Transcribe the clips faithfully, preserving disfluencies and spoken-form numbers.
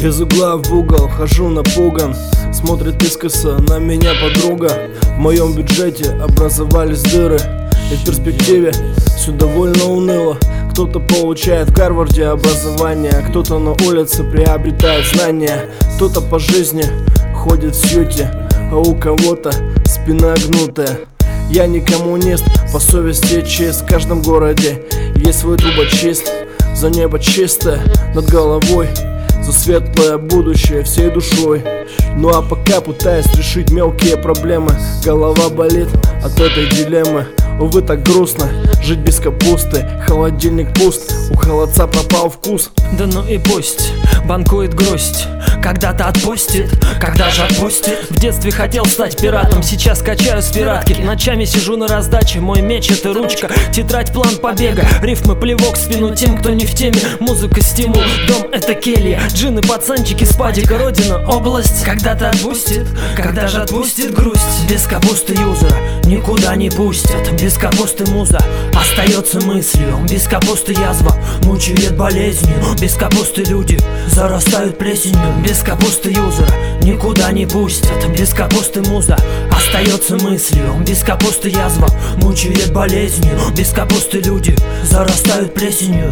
Из угла в угол хожу напуган, смотрит искоса на меня подруга. В моем бюджете образовались дыры, и в перспективе все довольно уныло. Кто-то получает в Гарварде образование, кто-то на улице приобретает знания, кто-то по жизни ходит в сьюте, а у кого-то спина гнутая. Я не коммунист, по совести чист. В каждом городе есть свой трубочист. За небо чистое над головой, за светлое будущее всей душой. Ну а пока пытаюсь решить мелкие проблемы, голова болит от этой дилеммы. Увы, так грустно жить без капусты. Холодильник пуст, у холодца пропал вкус. Да ну и пусть банкует грусть, когда-то отпустит, когда же отпустит. В детстве хотел стать пиратом, сейчас качаю с пиратки. Ночами сижу на раздаче, мой меч это ручка. Тетрадь план побега, рифмы плевок в спину тем, кто не в теме. Музыка стимул, дом это келья, джины пацанчики спадика, родина область. Когда-то отпустит, когда же отпустит грусть. Без капусты юзера никуда не пустят, без капусты муза остается мыслью, без капусты язва мучает болезнью, без капусты люди зарастают плесенью. Без капусты юзера никуда не пустят, без капусты муза остается мыслью, без капусты язва мучает болезнью, без капусты люди зарастают плесенью.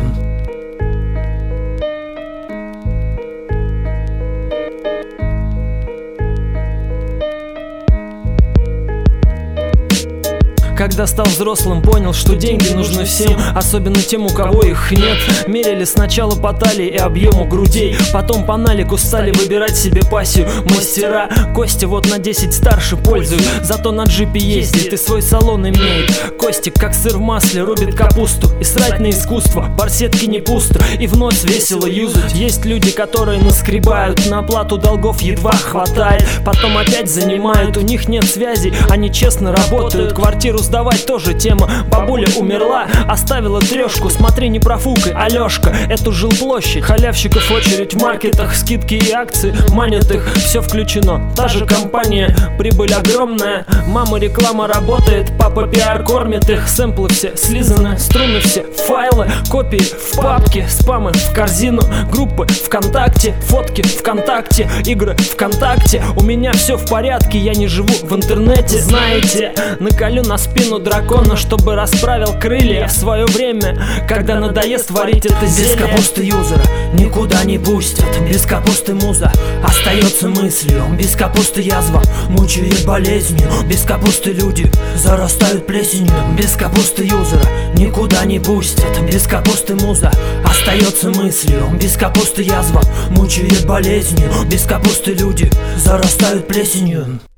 Когда стал взрослым, понял, что деньги нужны всем, особенно тем, у кого их нет. Мерили сначала по талии и объему грудей, потом по налику стали выбирать себе пассию. Мастера Костя вот на десять старше пользуют, зато на джипе ездит и свой салон имеет. Костик как сыр в масле рубит капусту, и срать на искусство, барсетки не пусто, и в нос весело юзать. Есть люди, которые наскребают, на оплату долгов едва хватает, потом опять занимают, у них нет связей, они честно работают. Квартиру сдавать тоже тема, бабуля умерла, оставила трешку, смотри не профукай, Алешка. Эту жилплощадь, халявщиков очередь в маркетах, скидки и акции манят их, все включено, та же компания, прибыль огромная. Мама реклама работает, папа пиар кормит их, сэмплы все слизаны, струны все, файлы, копии в папке, спамы в корзину, группы ВКонтакте, фотки ВКонтакте, игры ВКонтакте. У меня все в порядке, я не живу в интернете, знаете. Наколю на спину дракона, чтобы расправил крылья в свое время, когда надоест варить это зелье. Без капусты юзера никуда не пустят, без капусты муза остается мыслью, без капусты язва мучает болезнью, без капусты люди зарастают плесенью. Без капусты юзера никуда не пустят, без капусты муза остается мыслью, без капусты язва мучает болезнью, без капусты люди зарастают плесенью.